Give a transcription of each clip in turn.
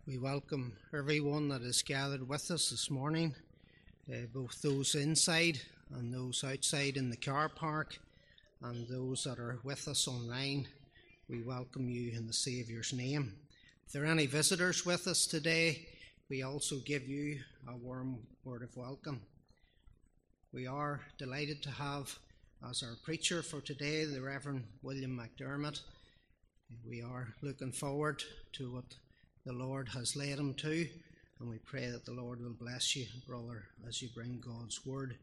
We welcome everyone that is gathered with us this morning, both those inside and those outside in the car park, and those that are with us online. We welcome you in the Saviour's name. If there are any visitors with us today, we also give you a warm word of welcome. We are delighted to have as our preacher for today the Reverend William McDermott. We are looking forward to what the Lord has led him to, and we pray that the Lord will bless you, brother, as you bring God's word.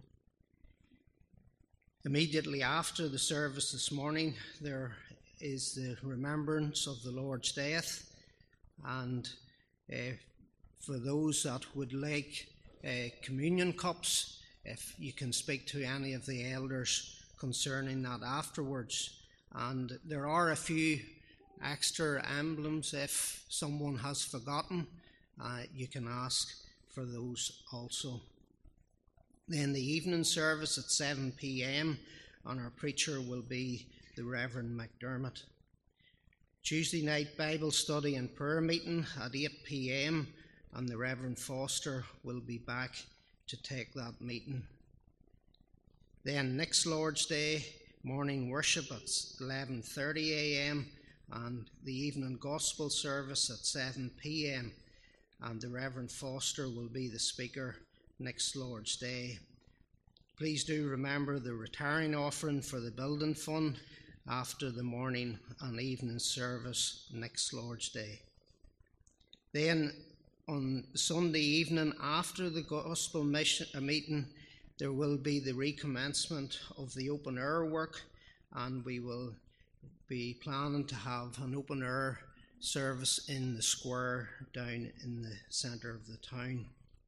Immediately after the service this morning, there is the remembrance of the Lord's death, and for those that would like communion cups, if you can speak to any of the elders concerning that afterwards. And there are a few extra emblems. If someone has forgotten, you can ask for those also. Then the evening service at 7 p.m. and our preacher will be the Reverend McDermott. Tuesday night Bible study and prayer meeting at 8 p.m. and the Reverend Foster will be back to take that meeting. Then next Lord's Day morning worship at 11:30 a.m. and the evening gospel service at 7 p.m. and the Reverend Foster will be the speaker next Lord's Day. Please do remember the retiring offering for the building fund after the morning and evening service next Lord's Day. Then on Sunday evening after the gospel meeting, there will be the recommencement of the open air work, and we will be planning to have an open air service in the square down in the centre of the town.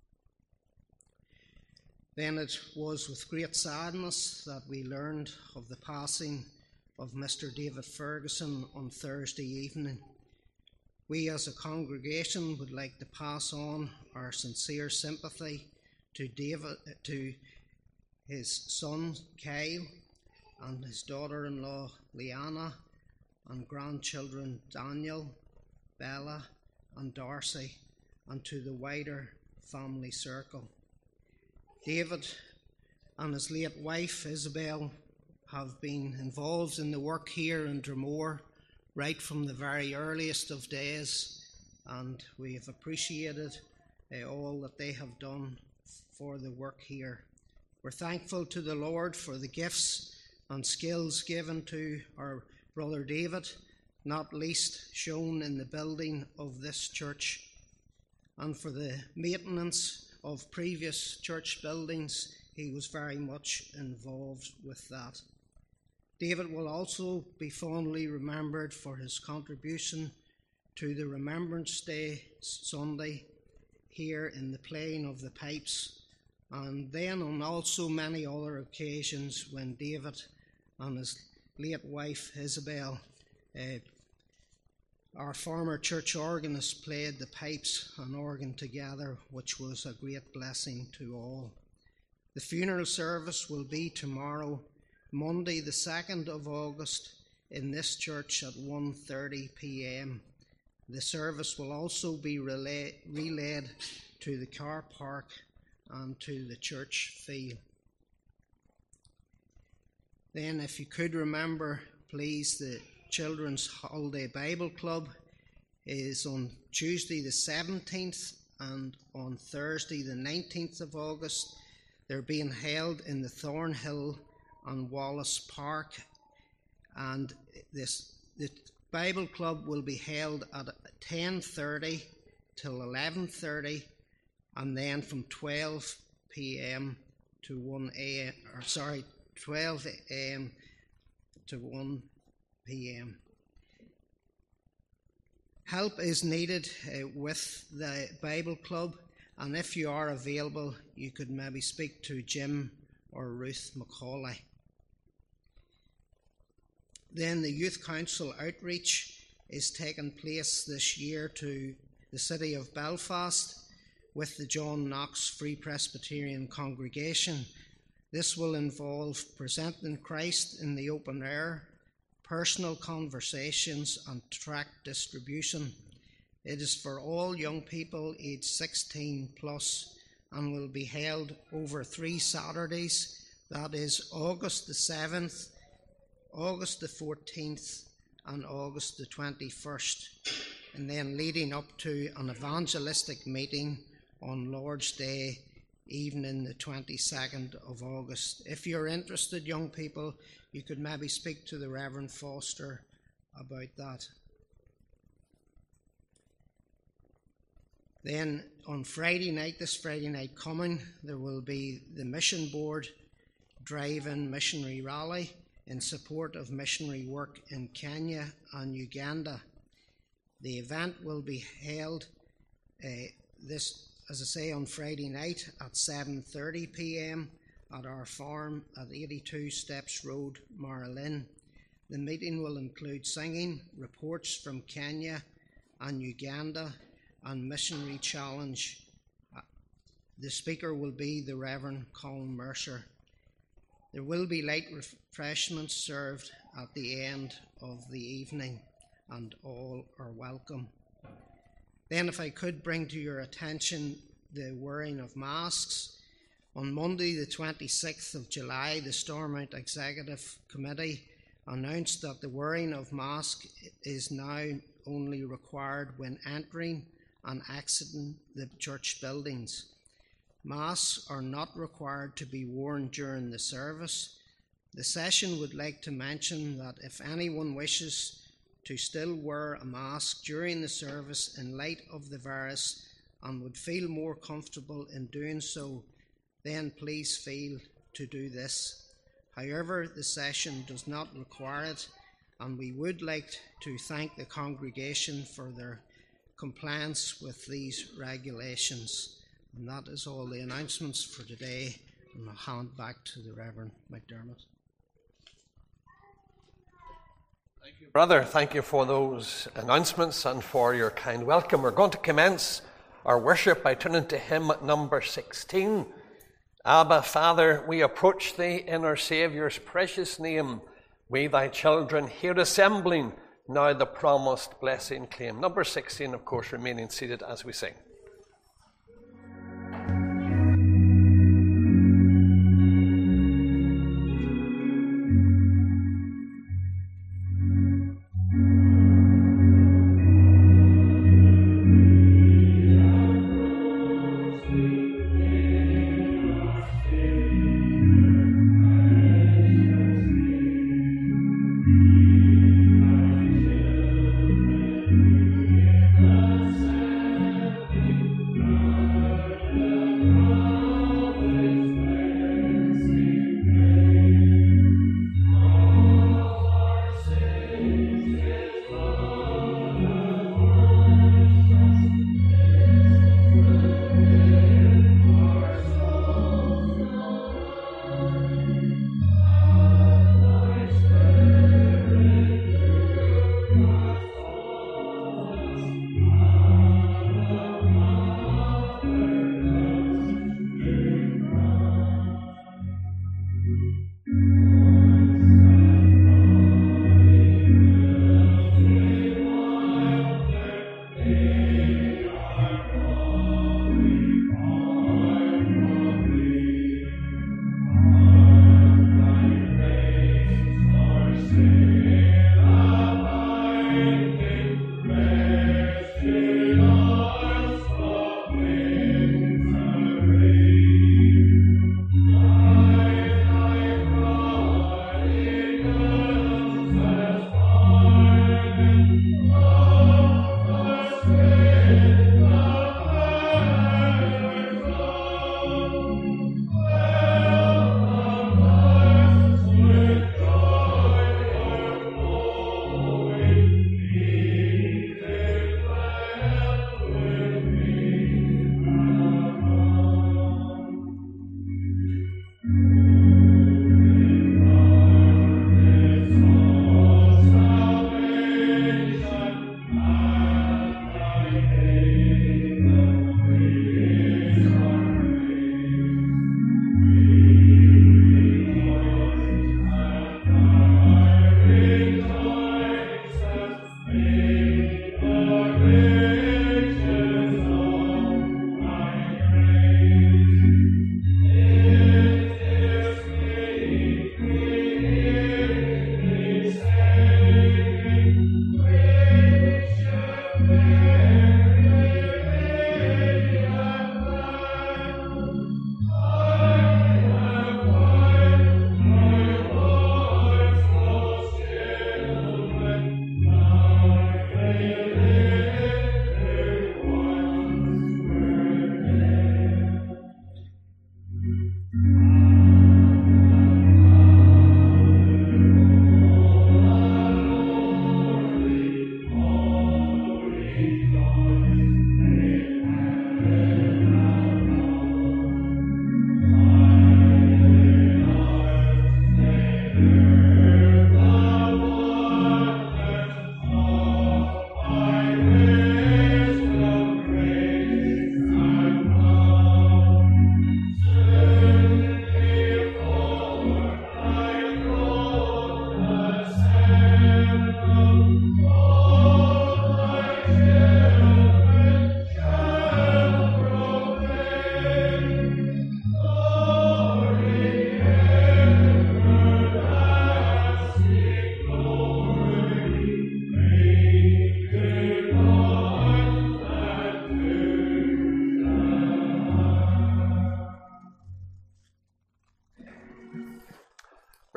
Then it was with great sadness that we learned of the passing of Mr. David Ferguson on Thursday evening. We as a congregation would like to pass on our sincere sympathy to David, to his son Kyle and his daughter-in-law Leanna and grandchildren Daniel, Bella and Darcy, and to the wider family circle. David and his late wife Isabel have been involved in the work here in Dromore right from the very earliest of days, and we have appreciated all that they have done for the work here. We're thankful to the Lord for the gifts and skills given to our brother David, not least shown in the building of this church, and for the maintenance of previous church buildings. He was very much involved with that. David will also be fondly remembered for his contribution to the Remembrance Day Sunday here in the playing of the pipes, and then on also many other occasions when David and his late wife Isabel, our former church organist, played the pipes and organ together, which was a great blessing to all. The funeral service will be tomorrow, Monday the 2nd of August, in this church at 1:30 p.m. The service will also be relayed to the car park and to the church field. Then, if you could remember, please, the Children's Holiday Bible Club is on Tuesday the 17th and on Thursday the 19th of August. They're being held in the Thornhill and Wallace Park, and the Bible Club will be held at 10:30 till 11:30, and then from 12 p.m. to 1 a.m. 12 a.m. to 1 p.m. Help is needed with the Bible Club, and if you are available, you could maybe speak to Jim or Ruth McCauley. Then the Youth Council outreach is taking place this year to the city of Belfast with the John Knox Free Presbyterian Congregation. This will involve presenting Christ in the open air, personal conversations and tract distribution. It is for all young people aged 16 plus and will be held over 3 Saturdays. That is August the 7th, August the 14th and August the 21st, and then leading up to an evangelistic meeting on Lord's Day evening, the 22nd of August. If you're interested, young people, you could maybe speak to the Reverend Foster about that. Then on Friday night, this Friday night coming, there will be the Mission Board Drive-In Missionary Rally in support of missionary work in Kenya and Uganda. The event will be held on Friday night at 7:30 p.m. at our farm at 82 Steps Road, Marylin. The meeting will include singing, reports from Kenya and Uganda, and missionary challenge. The speaker will be the Reverend Colin Mercer. There will be light refreshments served at the end of the evening, and all are welcome. Then if I could bring to your attention the wearing of masks. On Monday the 26th of July, the Stormont Executive Committee announced that the wearing of masks is now only required when entering and exiting the church buildings. Masks are not required to be worn during the service. The session would like to mention that if anyone wishes to still wear a mask during the service in light of the virus and would feel more comfortable in doing so, then please feel to do this. However, the session does not require it, and we would like to thank the congregation for their compliance with these regulations. And that is all the announcements for today, and I'll hand back to the Reverend McDermott. Thank you, brother. Thank you for those announcements and for your kind welcome. We're going to commence our worship by turning to hymn number 16. Abba, Father, we approach thee in our Saviour's precious name. We, thy children, here assembling, now the promised blessing claim. Number 16, of course, remaining seated as we sing.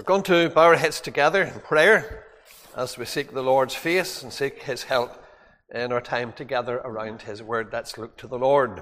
We're going to bow our heads together in prayer as we seek the Lord's face and seek his help in our time together around his word. Let's look to the Lord.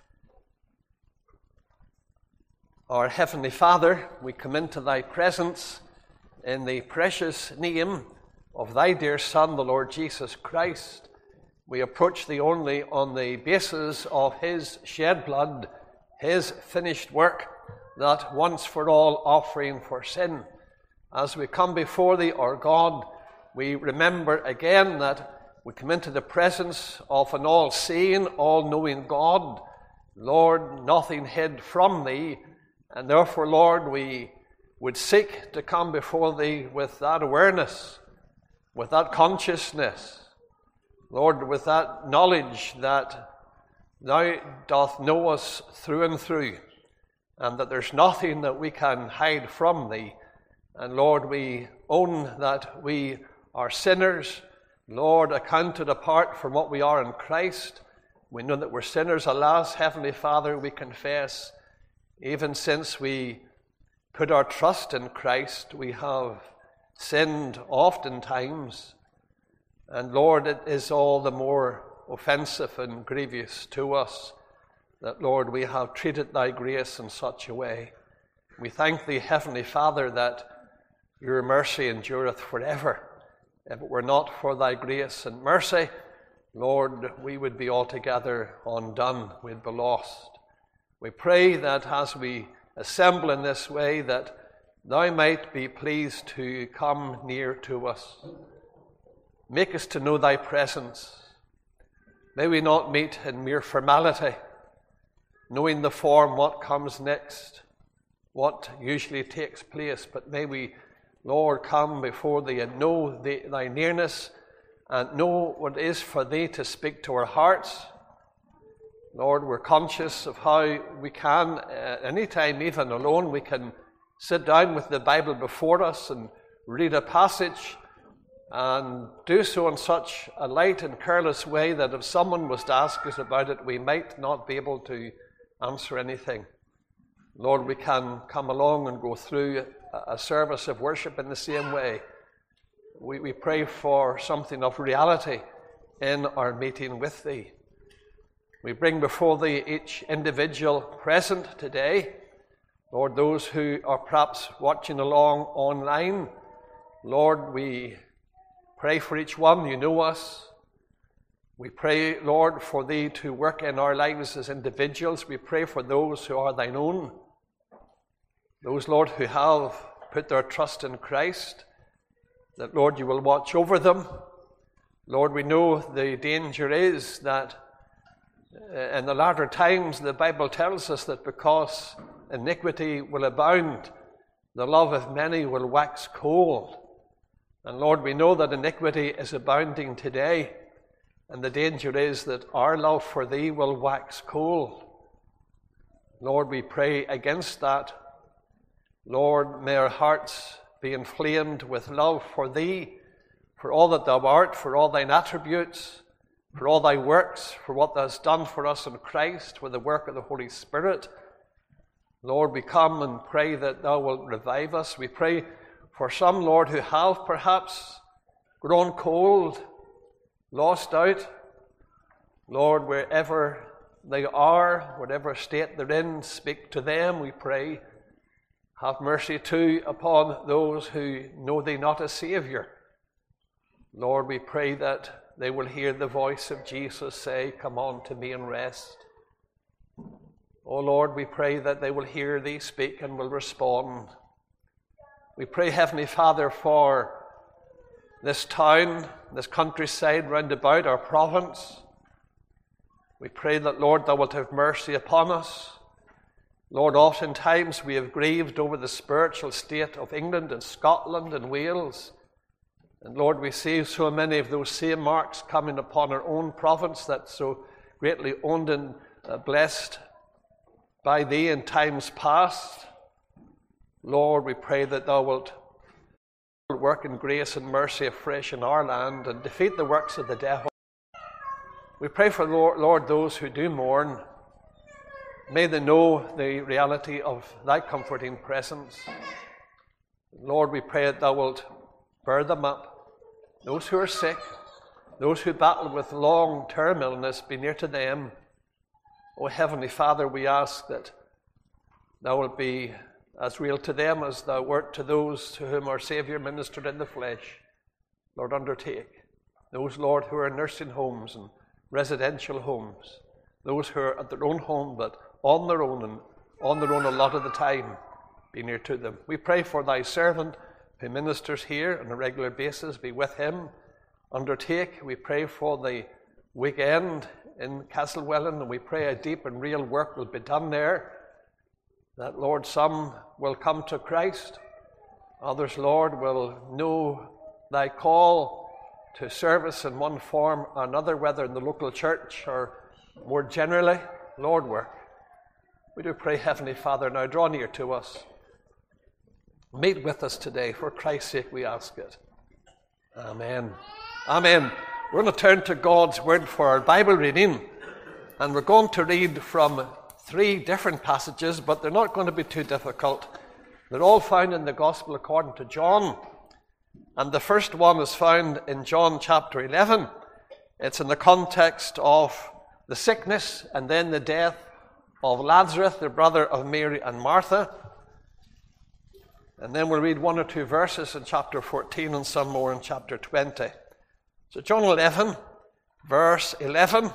Our Heavenly Father, we come into thy presence in the precious name of thy dear Son, the Lord Jesus Christ. We approach thee only on the basis of his shed blood, his finished work, that once for all offering for sin. As we come before thee, our God, we remember again that we come into the presence of an all-seeing, all-knowing God. Lord, nothing hid from thee, and therefore, Lord, we would seek to come before thee with that awareness, with that consciousness, Lord, with that knowledge that thou doth know us through and through, and that there's nothing that we can hide from thee. And Lord, we own that we are sinners, Lord, accounted apart from what we are in Christ. We know that we're sinners. Alas, Heavenly Father, we confess, even since we put our trust in Christ, we have sinned oftentimes. And Lord, it is all the more offensive and grievous to us that, Lord, we have treated thy grace in such a way. We thank thee, Heavenly Father, that your mercy endureth forever. If it were not for thy grace and mercy, Lord, we would be altogether undone. We'd be lost. We pray that as we assemble in this way, that thou might be pleased to come near to us. Make us to know thy presence. May we not meet in mere formality, knowing the form, what comes next, what usually takes place, but may we, Lord, come before thee and know thy nearness and know what it is for thee to speak to our hearts. Lord, we're conscious of how we can, any time, even alone, we can sit down with the Bible before us and read a passage and do so in such a light and careless way that if someone was to ask us about it, we might not be able to answer anything. Lord, we can come along and go through a service of worship in the same way. We pray for something of reality in our meeting with thee. We bring before thee each individual present today. Lord, those who are perhaps watching along online, Lord, we pray for each one. You know us. We pray, Lord, for thee to work in our lives as individuals. We pray for those who are thine own. Those, Lord, who have put their trust in Christ, that, Lord, you will watch over them. Lord, we know the danger is that in the latter times, the Bible tells us that because iniquity will abound, the love of many will wax cold. And Lord, we know that iniquity is abounding today, and the danger is that our love for thee will wax cold. Lord, we pray against that. Lord, may our hearts be inflamed with love for thee, for all that thou art, for all thine attributes, for all thy works, for what thou hast done for us in Christ, for the work of the Holy Spirit. Lord, we come and pray that thou wilt revive us. We pray for some, Lord, who have perhaps grown cold, lost out. Lord, wherever they are, whatever state they're in, speak to them, we pray. Have mercy too upon those who know thee not as Saviour. Lord, we pray that they will hear the voice of Jesus say, "Come unto me and rest." Oh Lord, we pray that they will hear thee speak and will respond. We pray, Heavenly Father, for this town, this countryside round about our province. We pray that, Lord, thou wilt have mercy upon us. Lord, oftentimes we have grieved over the spiritual state of England and Scotland and Wales. And Lord, we see so many of those same marks coming upon our own province that's so greatly owned and blessed by thee in times past. Lord, we pray that thou wilt work in grace and mercy afresh in our land and defeat the works of the devil. We pray for, Lord, those who do mourn. May they know the reality of thy comforting presence. Lord, we pray that thou wilt bear them up. Those who are sick, those who battle with long-term illness, be near to them. O Heavenly Father, we ask that thou wilt be as real to them as thou wert to those to whom our Saviour ministered in the flesh. Lord, undertake. Those, Lord, who are in nursing homes and residential homes, those who are at their own home but on their own and on their own a lot of the time, be near to them. We pray for thy servant who ministers here on a regular basis. Be with him. Undertake. We pray for the weekend in Castlewellan, and we pray a deep and real work will be done there. That, Lord, some will come to Christ. Others, Lord, will know thy call to service in one form or another, whether in the local church or more generally. Lord, work. We do pray, Heavenly Father, now draw near to us. Meet with us today. For Christ's sake we ask it. Amen. Amen. We're going to turn to God's Word for our Bible reading. And we're going to read from 3 different passages, but they're not going to be too difficult. They're all found in the Gospel according to John. And the first one is found in John chapter 11. It's in the context of the sickness and then the death of Lazarus, the brother of Mary and Martha. And then we'll read 1 or 2 verses in chapter 14 and some more in chapter 20. So John 11, verse 11.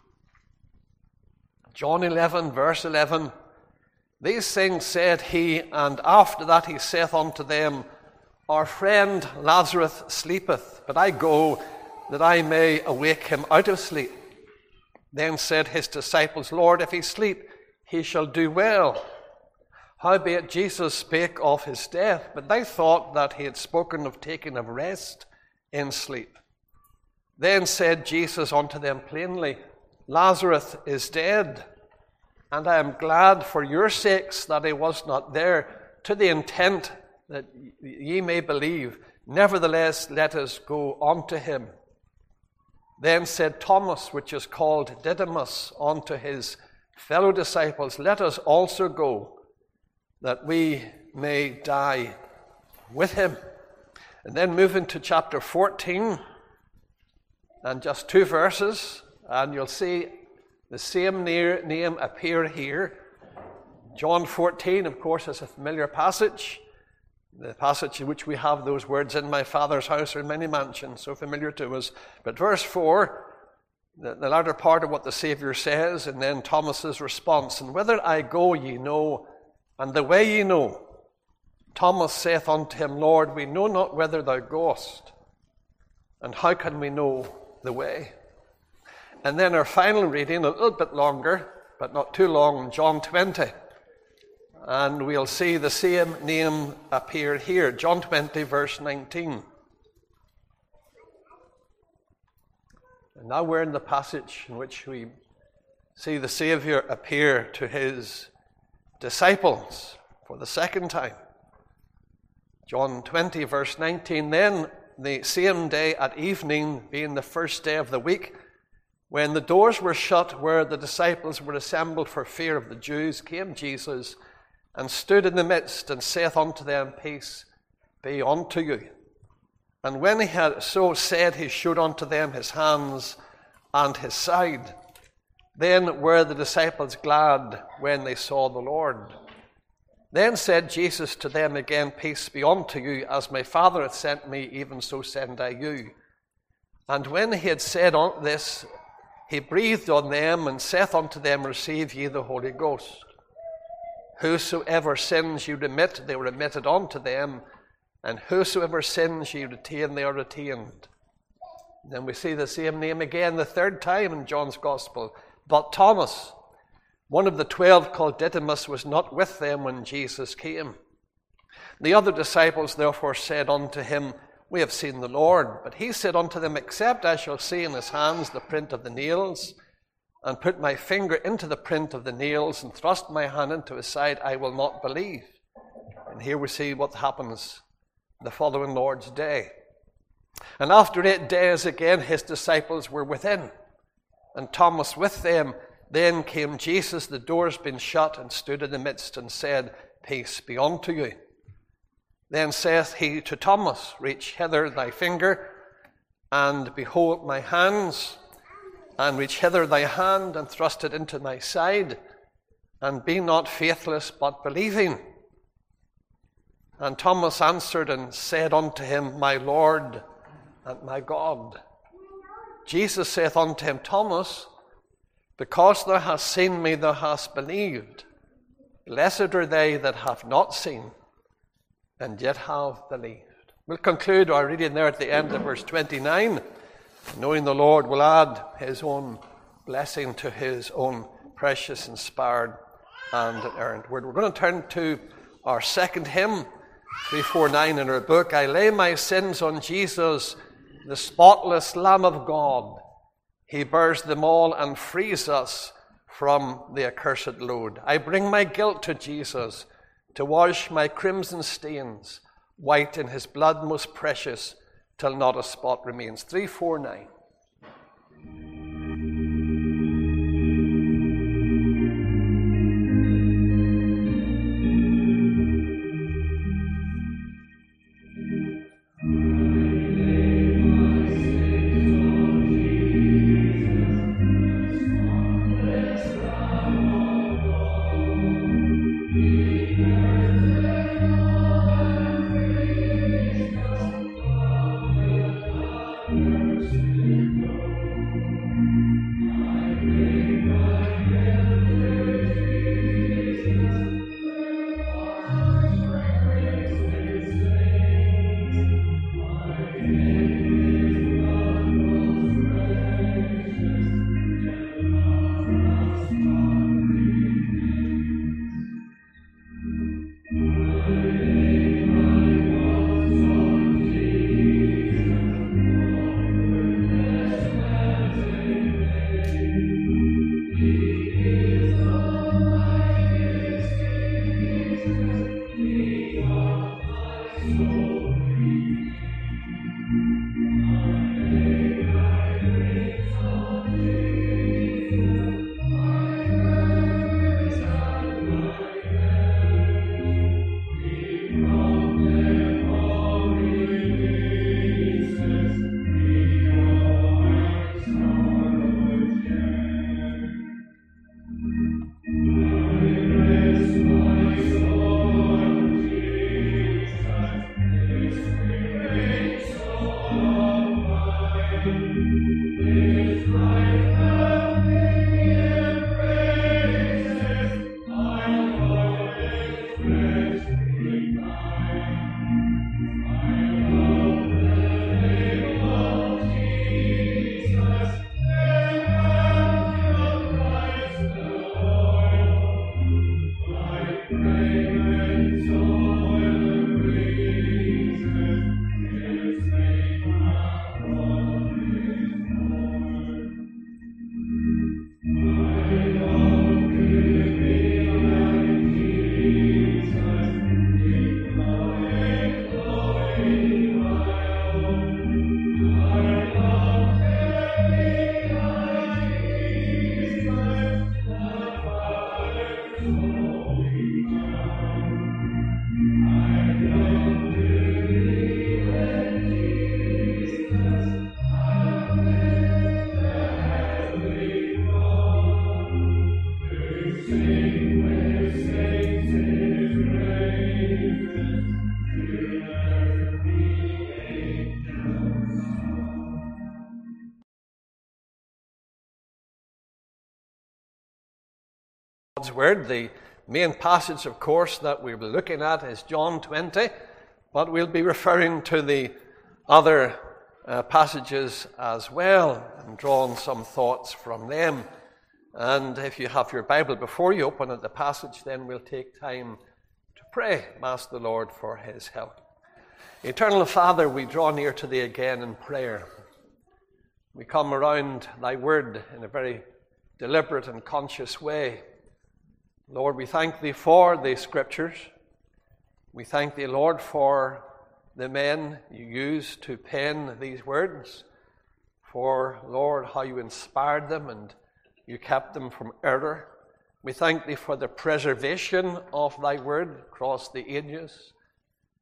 John 11, verse 11. These things said he, and after that he saith unto them, Our friend Lazarus sleepeth, but I go that I may awake him out of sleep. Then said his disciples, Lord, if he sleep, he shall do well. Howbeit Jesus spake of his death, but they thought that he had spoken of taking of rest in sleep. Then said Jesus unto them plainly, Lazarus is dead, and I am glad for your sakes that he was not there, to the intent that ye may believe. Nevertheless, let us go unto him. Then said Thomas, which is called Didymus, unto his fellow disciples, Let us also go, that we may die with him. And then moving to chapter 14, and just 2 verses, and you'll see the same name appear here. John 14, of course, is a familiar passage. The passage in which we have those words, In my Father's house are many mansions, so familiar to us. But verse 4, the latter part of what the Saviour says, and then Thomas's response, And whither I go ye know, and the way ye know. Thomas saith unto him, Lord, we know not whither thou goest, and how can we know the way? And then our final reading, a little bit longer, but not too long, John 20. And we'll see the same name appear here. John 20, verse 19. And now we're in the passage in which we see the Saviour appear to his disciples for the second time. John 20, verse 19. Then the same day at evening, being the first day of the week, when the doors were shut where the disciples were assembled for fear of the Jews, came Jesus and stood in the midst, and saith unto them, Peace be unto you. And when he had so said, he showed unto them his hands and his side. Then were the disciples glad when they saw the Lord. Then said Jesus to them again, Peace be unto you, as my Father hath sent me, even so send I you. And when he had said this, he breathed on them, and saith unto them, Receive ye the Holy Ghost. Whosoever sins ye remit, they are remitted unto them, and whosoever sins ye retain, they are retained. Then we see the same name again the third time in John's Gospel. But Thomas, one of the 12 called Didymus, was not with them when Jesus came. The other disciples therefore said unto him, We have seen the Lord. But he said unto them, Except I shall see in his hands the print of the nails, and put my finger into the print of the nails, and thrust my hand into his side, I will not believe. And here we see what happens the following Lord's Day. And after 8 days again his disciples were within, and Thomas with them. Then came Jesus, the doors being shut, and stood in the midst, and said, Peace be unto you. Then saith he to Thomas, Reach hither thy finger, and behold my hands, and reach hither thy hand, and thrust it into my side, and be not faithless, but believing. And Thomas answered and said unto him, My Lord and my God. Jesus saith unto him, Thomas, because thou hast seen me, thou hast believed. Blessed are they that have not seen, and yet have believed. We'll conclude our reading there at the end of verse 29, knowing the Lord will add his own blessing to his own precious, inspired, and inerrant word. We're going to turn to our second hymn, 349 in our book. I lay my sins on Jesus, the spotless Lamb of God. He bears them all and frees us from the accursed load. I bring my guilt to Jesus to wash my crimson stains, white in his blood most precious, till not a spot remains. 349. God's Word. The main passage, of course, that we'll be looking at is John 20, but we'll be referring to the other passages as well and drawing some thoughts from them. And if you have your Bible before you, open at the passage, then we'll take time to pray, ask the Lord for his help. Eternal Father, we draw near to thee again in prayer. We come around thy word in a very deliberate and conscious way. Lord, we thank thee for the scriptures. We thank thee, Lord, for the men you used to pen these words, for, Lord, how you inspired them and you kept them from error. We thank thee for the preservation of thy word across the ages.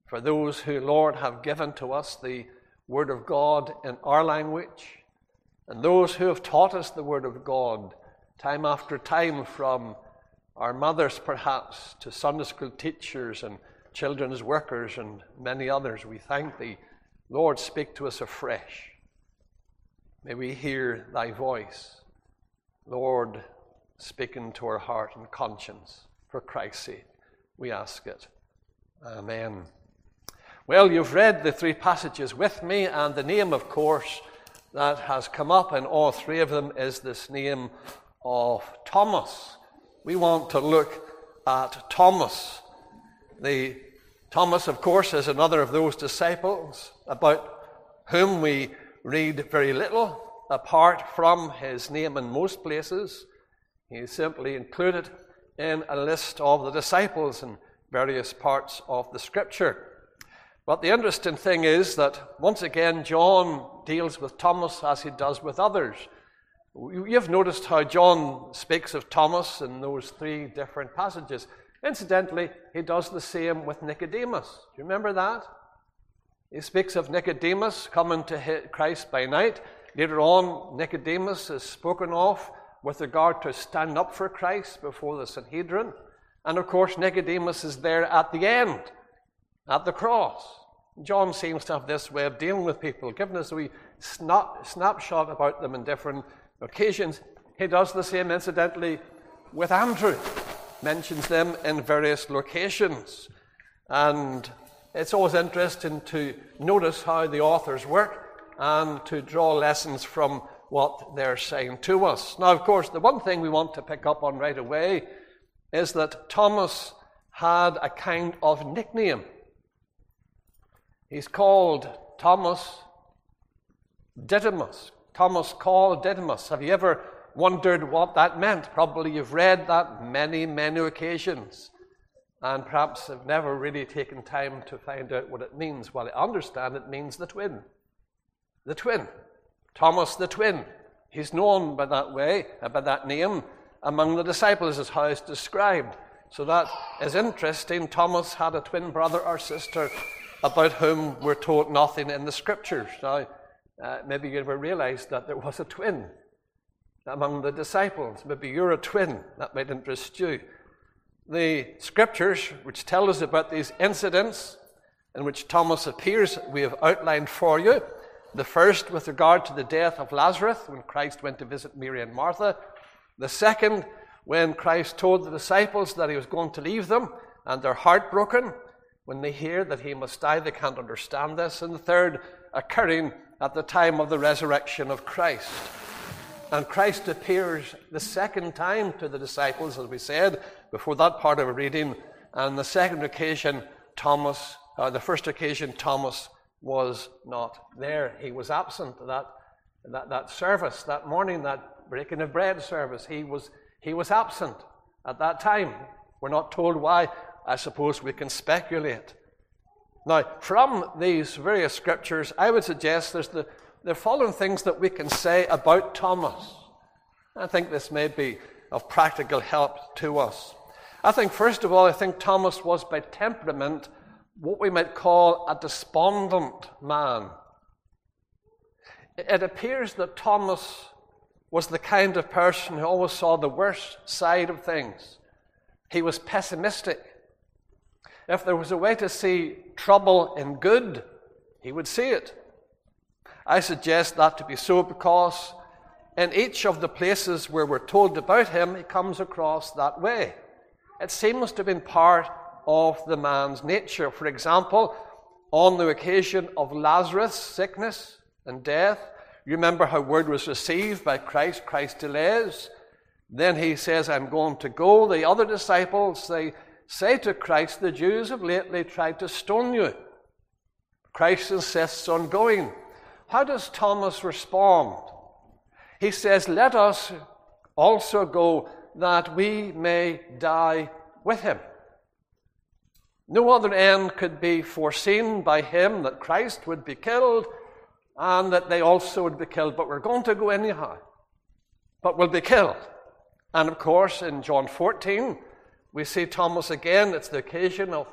for those who, Lord, have given to us the Word of God in our language, and those who have taught us the Word of God time after time, from our mothers perhaps to Sunday school teachers and children's workers and many others. We thank Thee. Lord, speak to us afresh. May we hear Thy voice, Lord, speaking to our heart and conscience. For Christ's sake, we ask it. Amen. Well, you've read the three passages with me, and the name, of course, that has come up in all three of them is this name of Thomas. We want to look at Thomas. Thomas, of course, is another of those disciples about whom we read very little, apart from his name in most places. He is simply included in a list of the disciples in various parts of the Scripture. But the interesting thing is that, once again, John deals with Thomas as he does with others. You've noticed how John speaks of Thomas in those three different passages. Incidentally, he does the same with Nicodemus. Do you remember that? He speaks of Nicodemus coming to Christ by night. Later on, Nicodemus is spoken of with regard to stand up for Christ before the Sanhedrin. And of course, Nicodemus is there at the end, at the cross. John seems to have this way of dealing with people, giving us a wee snapshot about them in different occasions. He does the same, incidentally, with Andrew. Mentions them in various locations. And it's always interesting to notice how the authors work and to draw lessons from what they're saying to us. Now, of course, the one thing we want to pick up on right away is that Thomas had a kind of nickname. He's called Thomas Didymus. Thomas called Didymus. Have you ever wondered what that meant? Probably you've read that many, many occasions, and perhaps have never really taken time to find out what it means. Well, I understand it means the twin. The twin. Thomas the twin. He's known by that way, by that name, among the disciples, is how it's described. So that is interesting. Thomas had a twin brother or sister about whom we're told nothing in the Scriptures. Now, maybe you never realized that there was a twin among the disciples. Maybe you're a twin. That might interest you. The Scriptures, which tell us about these incidents in which Thomas appears, we have outlined for you. The first with regard to the death of Lazarus, when Christ went to visit Mary and Martha. The second, when Christ told the disciples that he was going to leave them, and they're heartbroken when they hear that he must die. They can't understand this. And the third, occurring at the time of the resurrection of Christ. And Christ appears the second time to the disciples, as we said, before that part of a reading. And the second occasion, the first occasion, Thomas was not there. He was absent that service, that morning, that breaking of bread service. He was absent at that time. We're not told why. I suppose we can speculate. Now, from these various Scriptures, I would suggest there's the following things that we can say about Thomas. I think this may be of practical help to us. I think, first of all, Thomas was by temperament what we might call a despondent man. It appears that Thomas was the kind of person who always saw the worst side of things. He was pessimistic. If there was a way to see trouble in good, he would see it. I suggest that to be so because in each of the places where we're told about him, he comes across that way. It seems to have been part of the man's nature. For example, on the occasion of Lazarus' sickness and death, you remember how word was received by Christ. Christ delays. Then he says, I'm going to go. The other disciples, they say to Christ, the Jews have lately tried to stone you. Christ insists on going. How does Thomas respond? He says, let us also go that we may die with him. No other end could be foreseen by him that Christ would be killed and that they also would be killed. But we're going to go anyhow. But we'll be killed. And of course, in John 14, we see Thomas again. It's the occasion of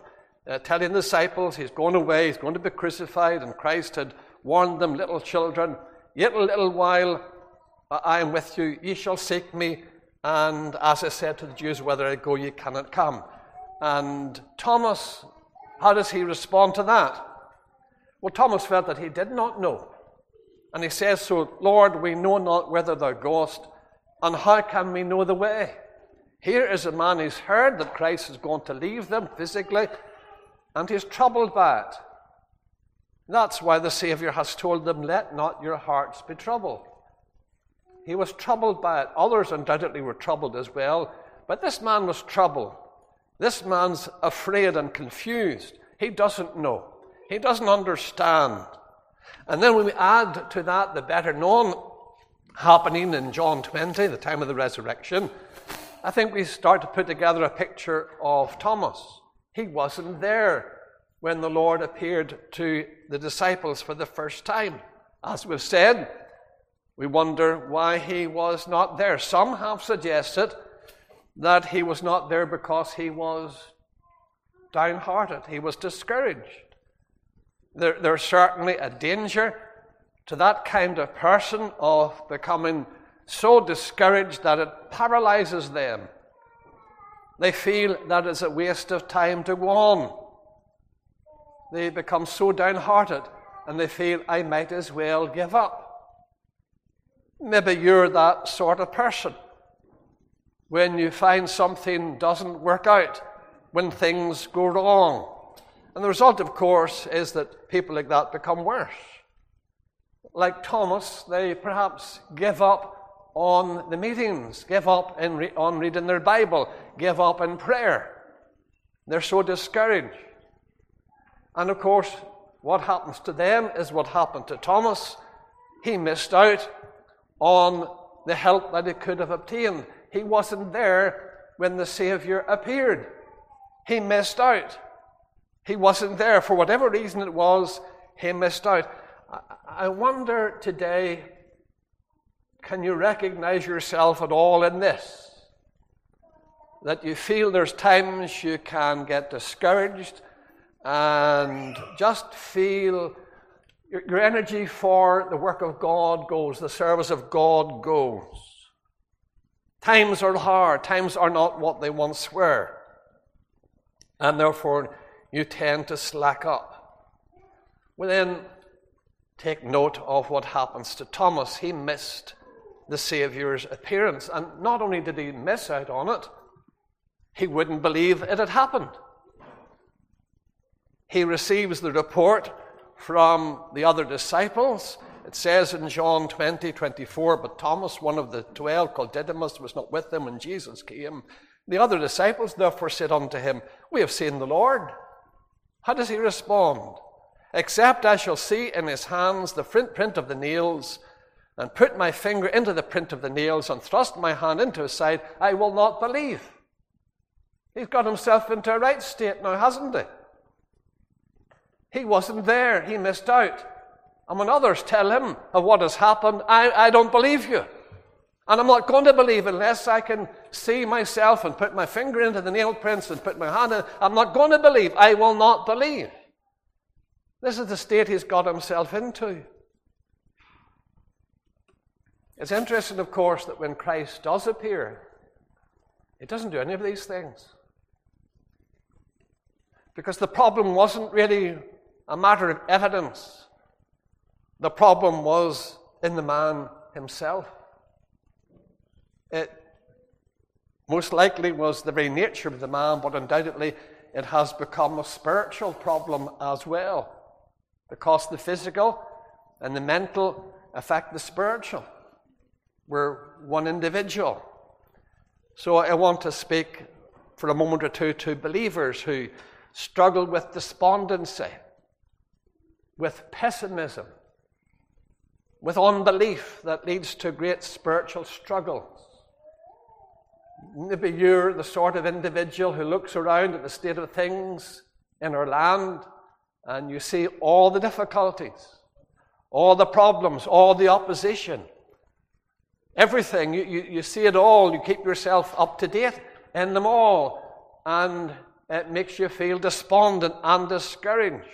telling the disciples he's going away, he's going to be crucified, and Christ had warned them, little children, yet a little while I am with you, ye shall seek me, and as I said to the Jews, whither I go, ye cannot come. And Thomas, how does he respond to that? Well, Thomas felt that he did not know. And he says, so, Lord, we know not whither thou goest, and how can we know the way? Here is a man who's heard that Christ is going to leave them physically, and he's troubled by it. That's why the Savior has told them, let not your hearts be troubled. He was troubled by it. Others undoubtedly were troubled as well, but this man was troubled. This man's afraid and confused. He doesn't know. He doesn't understand. And then when we add to that the better known happening in John 20, the time of the resurrection, I think we start to put together a picture of Thomas. He wasn't there when the Lord appeared to the disciples for the first time. As we've said, we wonder why he was not there. Some have suggested that he was not there because he was downhearted. He was discouraged. There's certainly a danger to that kind of person of becoming so discouraged that it paralyzes them. They feel that it's a waste of time to go on. They become so downhearted and they feel, I might as well give up. Maybe you're that sort of person. When you find something doesn't work out, when things go wrong. And the result, of course, is that people like that become worse. Like Thomas, they perhaps give up on the meetings, give up on reading their Bible, give up in prayer. They're so discouraged. And of course, what happens to them is what happened to Thomas. He missed out on the help that he could have obtained. He wasn't there when the Savior appeared. He missed out. He wasn't there. For whatever reason it was, he missed out. I wonder today, can you recognize yourself at all in this? That you feel there's times you can get discouraged and just feel your energy for the work of God goes, the service of God goes. Times are hard. Times are not what they once were. And therefore, you tend to slack up. Well, then, take note of what happens to Thomas. He missed the Saviour's appearance. And not only did he miss out on it, he wouldn't believe it had happened. He receives the report from the other disciples. It says in John 20:24, but Thomas, one of the 12, called Didymus, was not with them when Jesus came. The other disciples therefore said unto him, we have seen the Lord. How does he respond? Except I shall see in his hands the print of the nails, and put my finger into the print of the nails, and thrust my hand into his side, I will not believe. He's got himself into a right state now, hasn't he? He wasn't there. He missed out. And when others tell him of what has happened, I don't believe you. And I'm not going to believe unless I can see myself and put my finger into the nail prints and put my hand in. I'm not going to believe. I will not believe. This is the state he's got himself into. It's interesting, of course, that when Christ does appear, he doesn't do any of these things. Because the problem wasn't really a matter of evidence. The problem was in the man himself. It most likely was the very nature of the man, but undoubtedly it has become a spiritual problem as well. Because the physical and the mental affect the spiritual. We're one individual. So I want to speak for a moment or two to believers who struggle with despondency, with pessimism, with unbelief that leads to great spiritual struggles. Maybe you're the sort of individual who looks around at the state of things in our land and you see all the difficulties, all the problems, all the opposition, everything. You see it all. You keep yourself up to date in them all. And it makes you feel despondent and discouraged.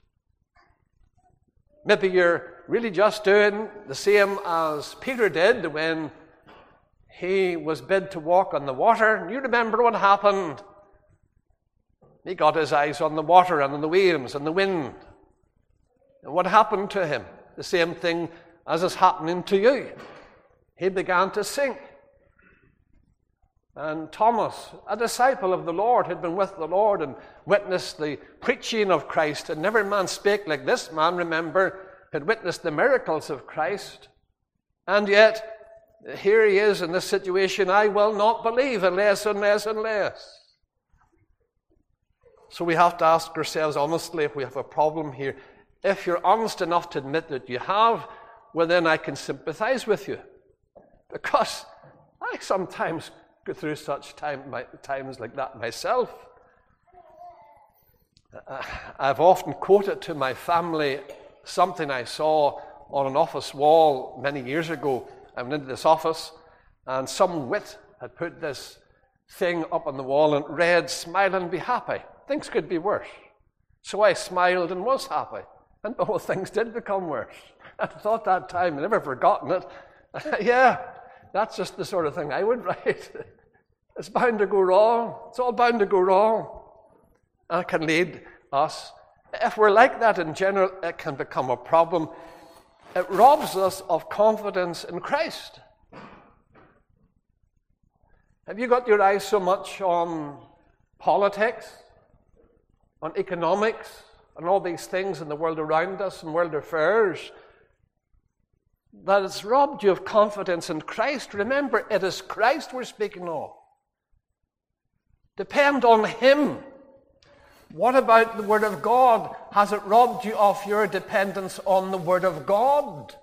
Maybe you're really just doing the same as Peter did when he was bid to walk on the water. And you remember what happened. He got his eyes on the water and on the waves and the wind. And what happened to him? The same thing as is happening to you. He began to sink. And Thomas, a disciple of the Lord, had been with the Lord and witnessed the preaching of Christ. And never man spake like this man, remember, had witnessed the miracles of Christ. And yet, here he is in this situation. I will not believe unless and less and less. So we have to ask ourselves honestly if we have a problem here. If you're honest enough to admit that you have, well then I can sympathize with you. Because I sometimes go through such times like that myself. I've often quoted to my family something I saw on an office wall many years ago. I went into this office and some wit had put this thing up on the wall and it read, "Smile and be happy. Things could be worse." So I smiled and was happy. And behold, things did become worse. I thought that time, I've never forgotten it. Yeah, that's just the sort of thing I would write. It's bound to go wrong. It's all bound to go wrong. And it can lead us. If we're like that in general, it can become a problem. It robs us of confidence in Christ. Have you got your eyes so much on politics, on economics, and all these things in the world around us and world affairs, that it's robbed you of confidence in Christ? Remember, it is Christ we're speaking of. Depend on Him. What about the Word of God? Has it robbed you of your dependence on the Word of God?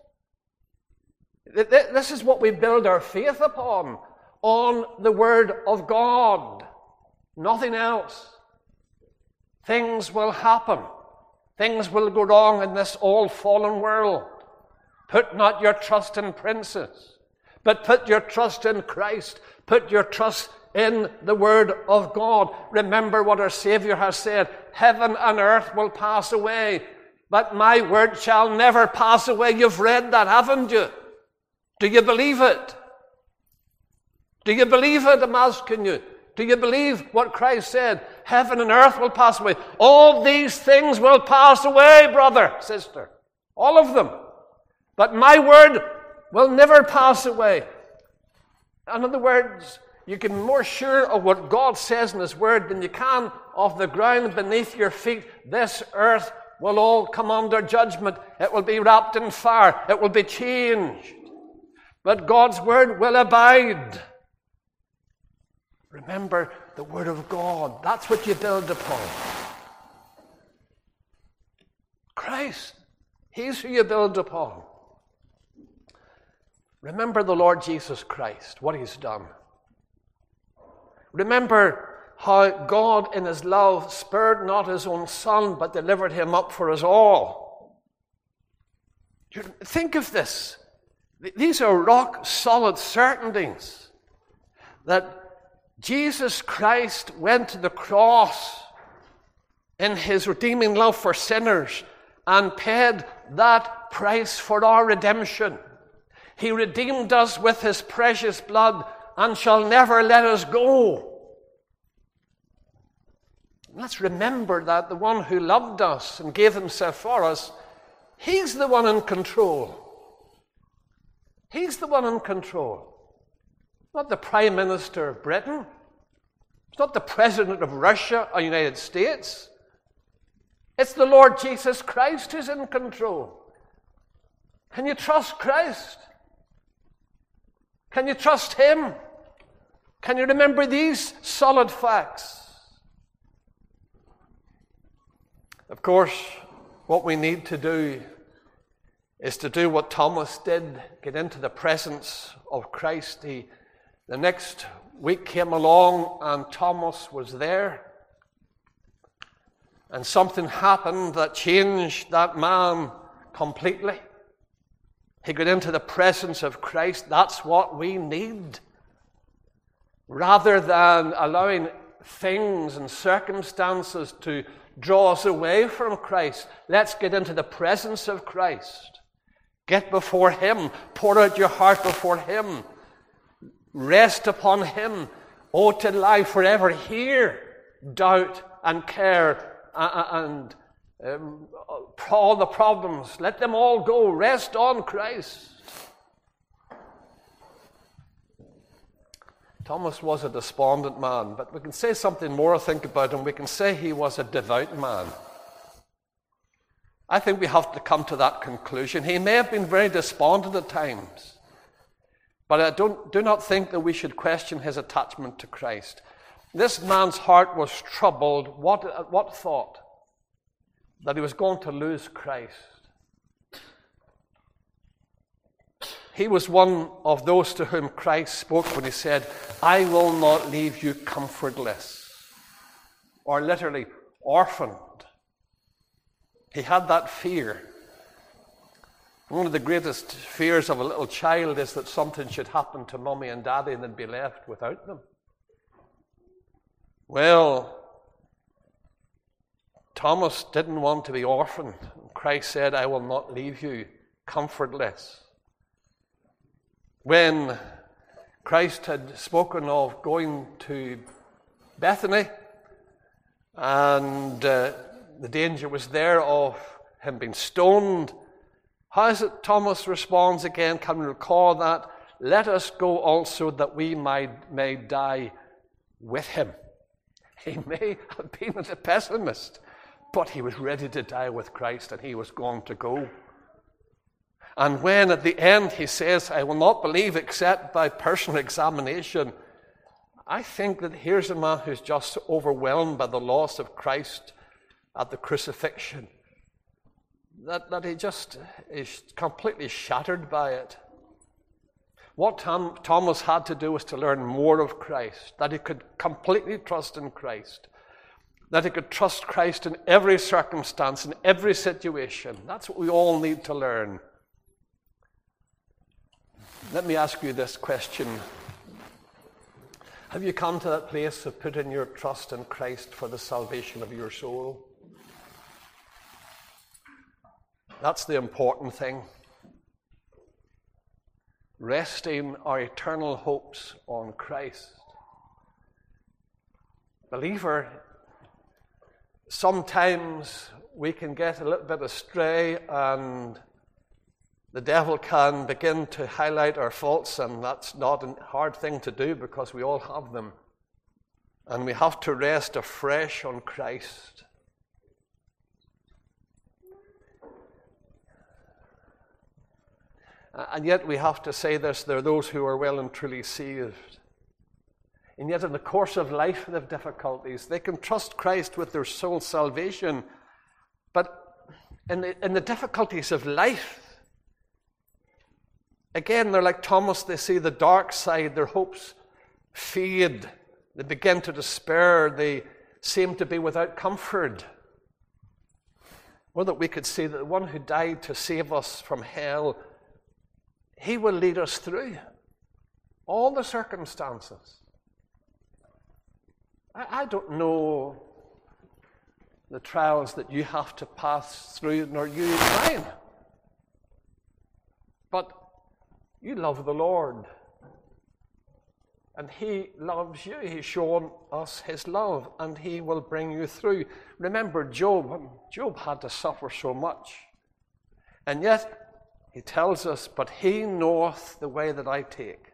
This is what we build our faith upon, on the Word of God. Nothing else. Things will happen. Things will go wrong in this all-fallen world. Put not your trust in princes, but put your trust in Christ. Put your trust in the Word of God. Remember what our Savior has said. Heaven and earth will pass away, but my word shall never pass away. You've read that, haven't you? Do you believe it? Do you believe it? I'm asking you. Do you believe what Christ said? Heaven and earth will pass away. All these things will pass away, brother, sister. All of them. But my word will never pass away. In other words, you can be more sure of what God says in His Word than you can of the ground beneath your feet. This earth will all come under judgment. It will be wrapped in fire. It will be changed. But God's Word will abide. Remember the Word of God. That's what you build upon. Christ. He's who you build upon. Remember the Lord Jesus Christ, what He's done. Remember how God in His love spared not His own Son, but delivered Him up for us all. Think of this. These are rock-solid certainties that Jesus Christ went to the cross in His redeeming love for sinners and paid that price for our redemption. He redeemed us with His precious blood and shall never let us go. Let's remember that the one who loved us and gave Himself for us, He's the one in control. He's the one in control. Not the Prime Minister of Britain. It's not the President of Russia or United States. It's the Lord Jesus Christ who's in control. Can you trust Christ? Can you trust Him? Can you remember these solid facts? Of course, what we need to do is to do what Thomas did, get into the presence of Christ. The next week came along and Thomas was there. And something happened that changed that man completely. He got into the presence of Christ. That's what we need. Rather than allowing things and circumstances to draw us away from Christ. Let's get into the presence of Christ. Get before Him. Pour out your heart before Him. Rest upon Him. Oh, to lie forever here. Doubt and care and all the problems. Let them all go. Rest on Christ. Thomas was a despondent man, but we can say something more, I think, about him. We can say he was a devout man. I think we have to come to that conclusion. He may have been very despondent at times, but I do not think that we should question his attachment to Christ. This man's heart was troubled. What thought? That he was going to lose Christ. He was one of those to whom Christ spoke when he said, I will not leave you comfortless, or literally orphaned. He had that fear. One of the greatest fears of a little child is that something should happen to mommy and daddy and they'd be left without them. Well, Thomas didn't want to be orphaned. Christ said, I will not leave you comfortless. When Christ had spoken of going to Bethany, and the danger was there of him being stoned, how is it Thomas responds again? Can we recall that? Let us go also that we may die with him. He may have been a pessimist, but he was ready to die with Christ, and he was going to go. And when at the end he says, I will not believe except by personal examination, I think that here's a man who's just overwhelmed by the loss of Christ at the crucifixion. That he just is completely shattered by it. What Thomas had to do was to learn more of Christ, that he could completely trust in Christ, that he could trust Christ in every circumstance, in every situation. That's what we all need to learn. Let me ask you this question. Have you come to that place of putting your trust in Christ for the salvation of your soul? That's the important thing. Resting our eternal hopes on Christ. Believer, sometimes we can get a little bit astray and the devil can begin to highlight our faults, and that's not a hard thing to do because we all have them. And we have to rest afresh on Christ. And yet we have to say this, there are those who are well and truly saved. And yet in the course of life they have difficulties. They can trust Christ with their soul salvation, but in the difficulties of life, again, they're like Thomas. They see the dark side. Their hopes fade. They begin to despair. They seem to be without comfort. Or that we could see that the one who died to save us from hell, he will lead us through all the circumstances. I don't know the trials that you have to pass through, nor you mine. But you love the Lord, and He loves you. He's shown us His love, and He will bring you through. Remember Job. Job had to suffer so much, and yet he tells us, but He knoweth the way that I take.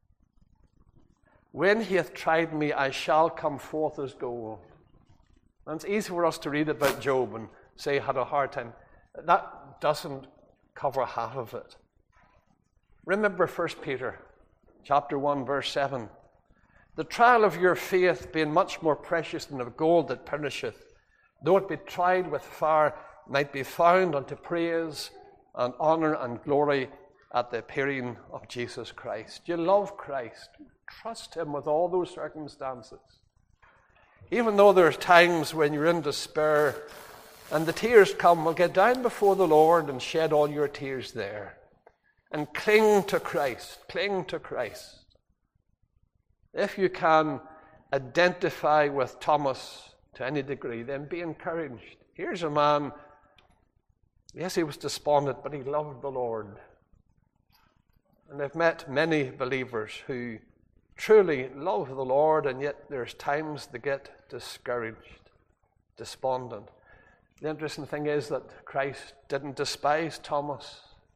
When He hath tried me, I shall come forth as gold. And it's easy for us to read about Job and say he had a hard time. That doesn't cover half of it. Remember 1 Peter chapter 1, verse 7. The trial of your faith being much more precious than of gold that perisheth, though it be tried with fire, might be found unto praise and honor and glory at the appearing of Jesus Christ. You love Christ. Trust Him with all those circumstances. Even though there's times when you're in despair and the tears come, well, get down before the Lord and shed all your tears there. And cling to Christ. Cling to Christ. If you can, identify with Thomas to any degree, then be encouraged. Here's a man, yes, he was despondent, but he loved the Lord. And I've met many believers who truly love the Lord, and yet there's times they get discouraged, despondent. The interesting thing is that Christ didn't despise Thomas.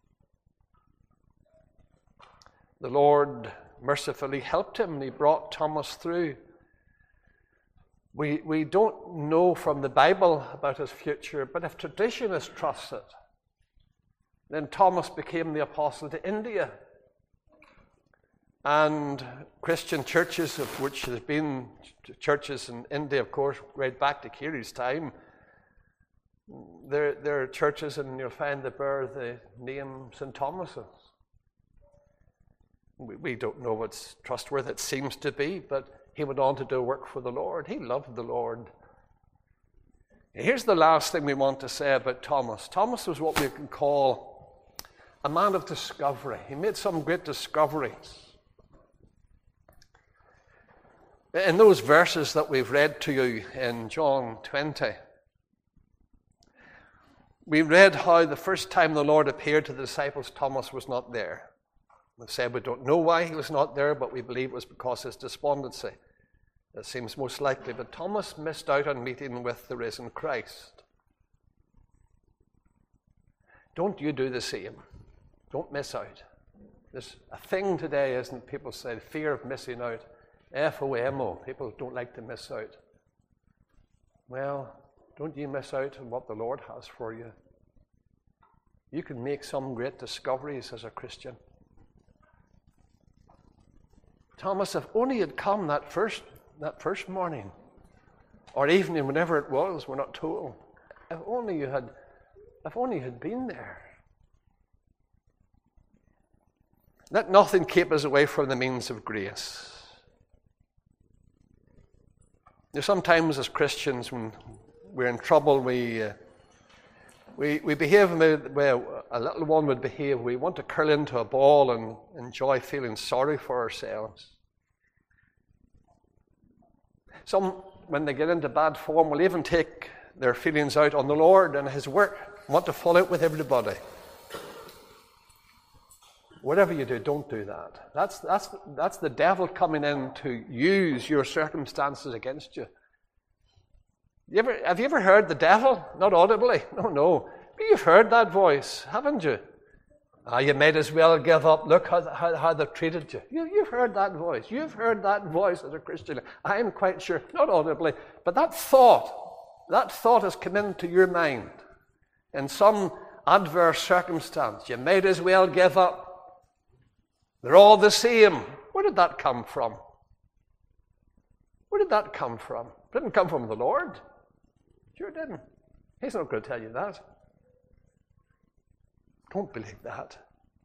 The Lord mercifully helped him, and he brought Thomas through. We don't know from the Bible about his future, but if tradition is trusted, then Thomas became the apostle to India. And Christian churches, of which there have been churches in India, of course, right back to Kiri's time, there are churches, and you'll find they bear the name St. Thomas's. We don't know what's trustworthy. It seems to be, but he went on to do work for the Lord. He loved the Lord. Here's the last thing we want to say about Thomas. Thomas was what we can call a man of discovery. He made some great discoveries. In those verses that we've read to you in John 20, we read how the first time the Lord appeared to the disciples, Thomas was not there. We've said we don't know why he was not there, but we believe it was because of his despondency. It seems most likely. But Thomas missed out on meeting with the risen Christ. Don't you do the same. Don't miss out. There's a thing today, isn't it? People say fear of missing out. FOMO. People don't like to miss out. Well, don't you miss out on what the Lord has for you. You can make some great discoveries as a Christian. Thomas, if only had come that first morning, or evening, whenever it was, we're not told. If only you had been there. Let nothing keep us away from the means of grace. Sometimes as Christians, when we're in trouble, we behave the way a little one would behave. We want to curl into a ball and enjoy feeling sorry for ourselves. Some, when they get into bad form, will even take their feelings out on the Lord and His work, want to fall out with everybody. Whatever you do, don't do that. That's the devil coming in to use your circumstances against you. Have you ever heard the devil? Not audibly. No. But you've heard that voice, haven't you? You might as well give up. Look how they've treated you. You've heard that voice. You've heard that voice as a Christian. I'm quite sure, not audibly, but that thought has come into your mind in some adverse circumstance. You might as well give up. They're all the same. Where did that come from? Where did that come from? It didn't come from the Lord. Sure didn't. He's not going to tell you that. Don't believe that.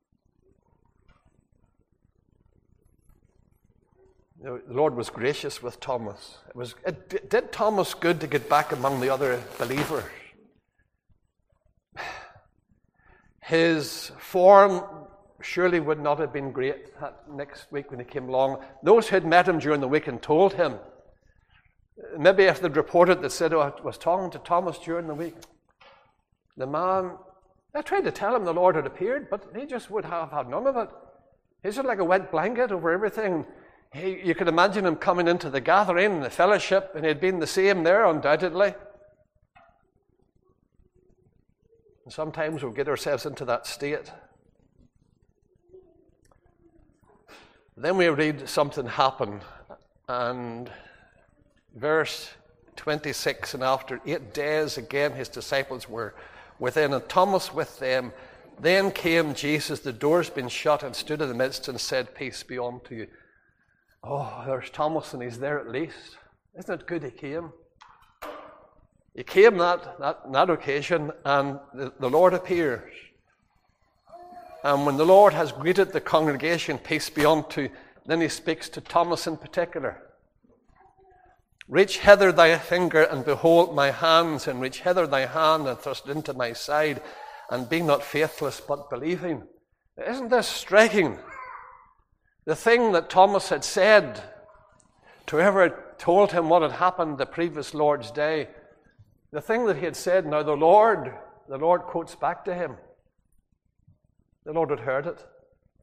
The Lord was gracious with Thomas. It did Thomas good to get back among the other believers. His form surely would not have been great that next week when he came along. Those who had met him during the week and told him, maybe if they'd reported that said, I was talking to Thomas during the week. The man, I tried to tell him the Lord had appeared, but he just would have had none of it. He's just like a wet blanket over everything. You could imagine him coming into the gathering, the fellowship, and he'd been the same there, undoubtedly. And sometimes we'll get ourselves into that state. Then we read something happened, and verse 26, and after 8 days again his disciples were within, and Thomas with them. Then came Jesus, the doors being shut, and stood in the midst and said, Peace be unto you. Oh, there's Thomas, and he's there at least. Isn't it good he came? He came that occasion, and the Lord appears. And when the Lord has greeted the congregation, peace be unto, then he speaks to Thomas in particular. Reach hither thy finger, and behold my hands, and reach hither thy hand, and thrust it into my side, and be not faithless, but believing. Isn't this striking? The thing that Thomas had said to whoever told him what had happened the previous Lord's Day, the thing that he had said, now the Lord quotes back to him. The Lord had heard it.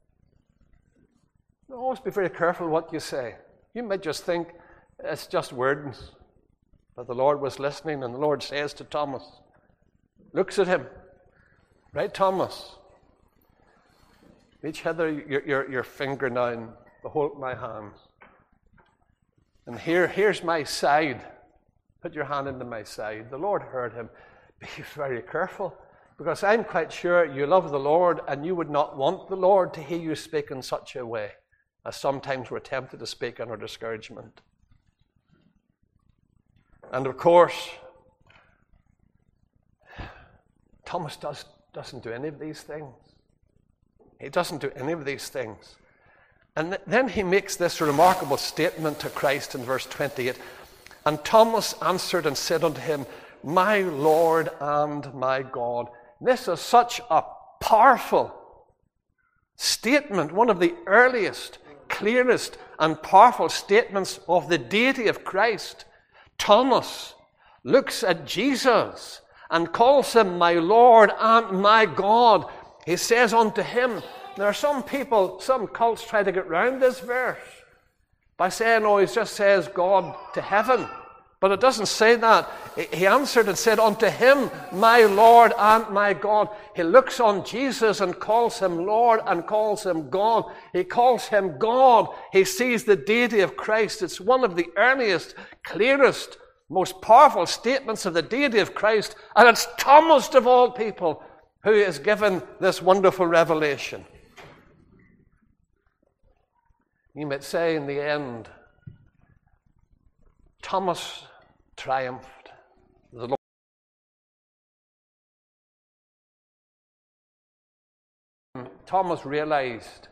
Always be very careful what you say. You might just think it's just words. But the Lord was listening, and the Lord says to Thomas, looks at him, right, Thomas? Reach hither your finger now and behold my hands. And here's my side. Put your hand into my side. The Lord heard him. Be very careful, because I'm quite sure you love the Lord, and you would not want the Lord to hear you speak in such a way as sometimes we're tempted to speak in our discouragement. And of course, Thomas doesn't do any of these things. He doesn't do any of these things. And then he makes this remarkable statement to Christ in verse 28. And Thomas answered and said unto him, my Lord and my God. This is such a powerful statement, one of the earliest, clearest, and powerful statements of the deity of Christ. Thomas looks at Jesus and calls him my Lord and my God. He says unto him, there are some people, some cults try to get round this verse by saying, oh, he just says God to heaven. But it doesn't say that. He answered and said unto him, my Lord and my God. He looks on Jesus and calls him Lord and calls him God. He calls him God. He sees the deity of Christ. It's one of the earliest, clearest, most powerful statements of the deity of Christ. And it's Thomas, of all people, who is given this wonderful revelation. You might say in the end, Thomas triumphed. The Lord. Thomas realized,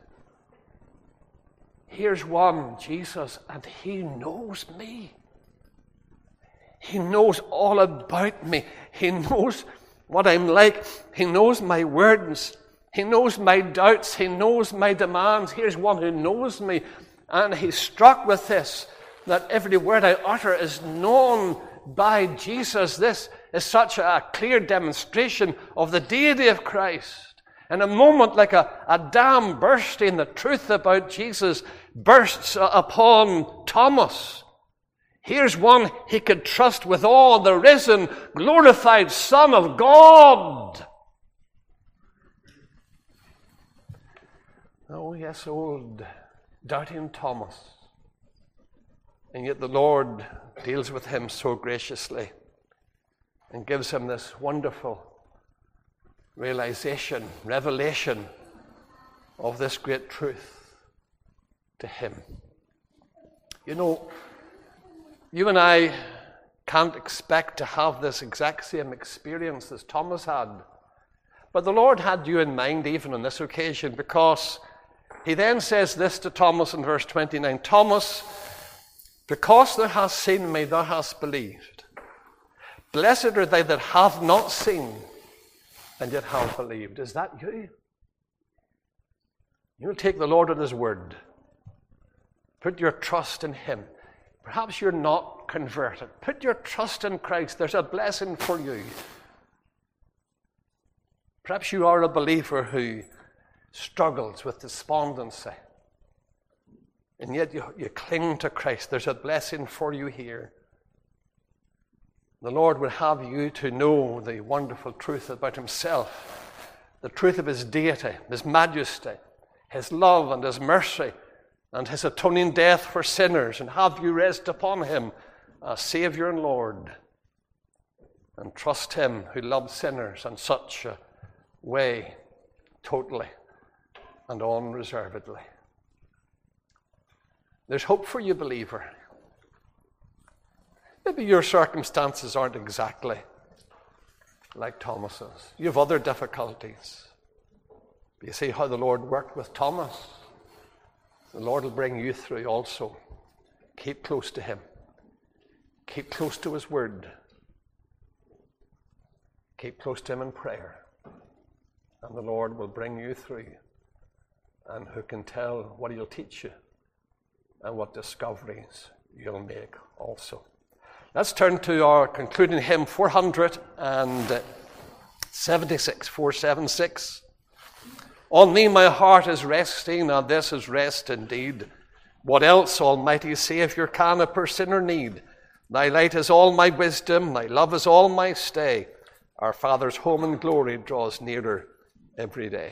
here's one, Jesus, and he knows me. He knows all about me. He knows what I'm like. He knows my words. He knows my doubts. He knows my demands. Here's one who knows me. And he's struck with this, that every word I utter is known by Jesus. This is such a clear demonstration of the deity of Christ. In a moment, like a dam bursting, the truth about Jesus bursts upon Thomas. Here's one he could trust with all, the risen, glorified Son of God. Oh, yes, old doubting Thomas. And yet the Lord deals with him so graciously and gives him this wonderful revelation of this great truth to him. You know, you and I can't expect to have this exact same experience as Thomas had. But the Lord had you in mind even on this occasion, because he then says this to Thomas in verse 29, Thomas, because thou hast seen me, thou hast believed. Blessed are they that have not seen and yet have believed. Is that you? You'll take the Lord at his word. Put your trust in him. Perhaps you're not converted. Put your trust in Christ. There's a blessing for you. Perhaps you are a believer who struggles with despondency, and yet you cling to Christ. There's a blessing for you here. The Lord would have you to know the wonderful truth about himself, the truth of his deity, his majesty, his love and his mercy, and his atoning death for sinners, and have you rest upon him as Savior and Lord, and trust him who loves sinners in such a way, totally and unreservedly. There's hope for you, believer. Maybe your circumstances aren't exactly like Thomas's. You have other difficulties. But you see how the Lord worked with Thomas. The Lord will bring you through also. Keep close to him. Keep close to his word. Keep close to him in prayer. And the Lord will bring you through. And who can tell what he'll teach you and what discoveries you'll make also. Let's turn to our concluding hymn 476, 476. On thee my heart is resting, and this is rest indeed. What else, Almighty Saviour, can a poor sinner need? Thy light is all my wisdom, thy love is all my stay. Our Father's home in glory draws nearer every day.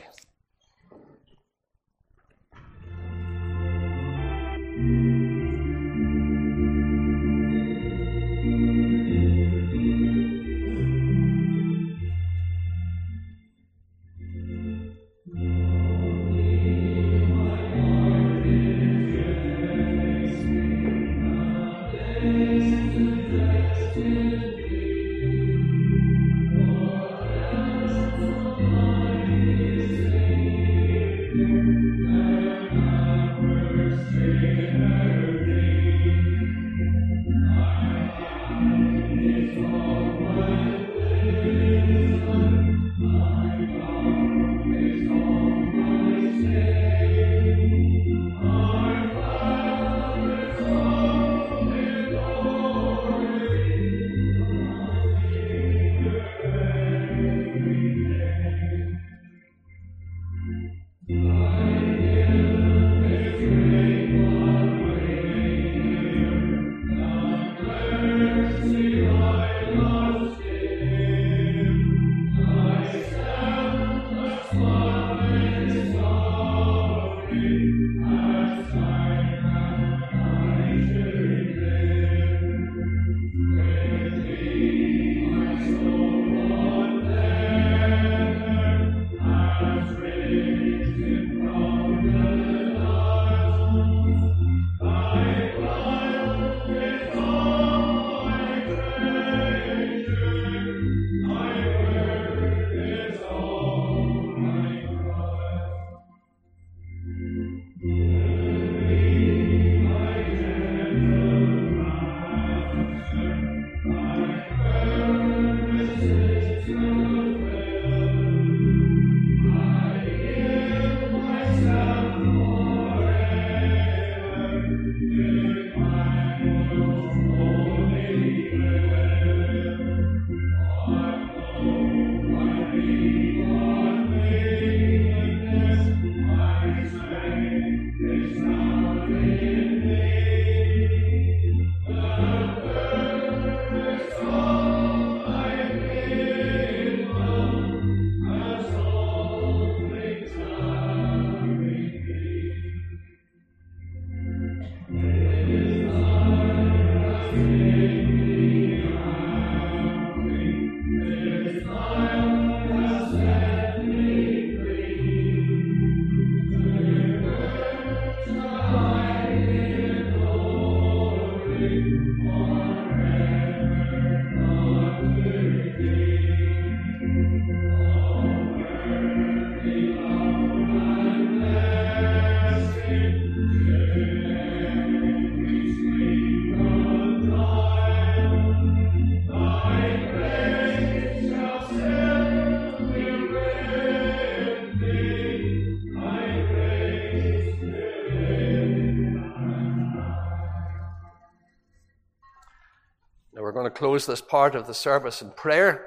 We're going to close this part of the service in prayer.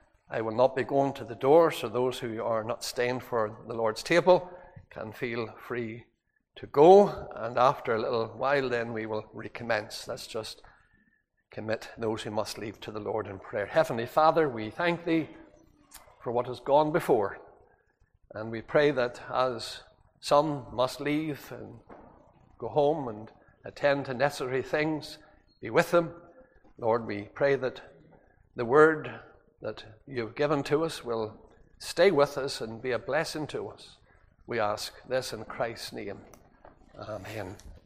I will not be going to the door, so those who are not staying for the Lord's table can feel free to go. And after a little while, then we will recommence. Let's just commit those who must leave to the Lord in prayer. Heavenly Father, we thank Thee for what has gone before. And we pray that as some must leave and go home and attend to necessary things, be with them. Lord, we pray that the word that you've given to us will stay with us and be a blessing to us. We ask this in Christ's name. Amen.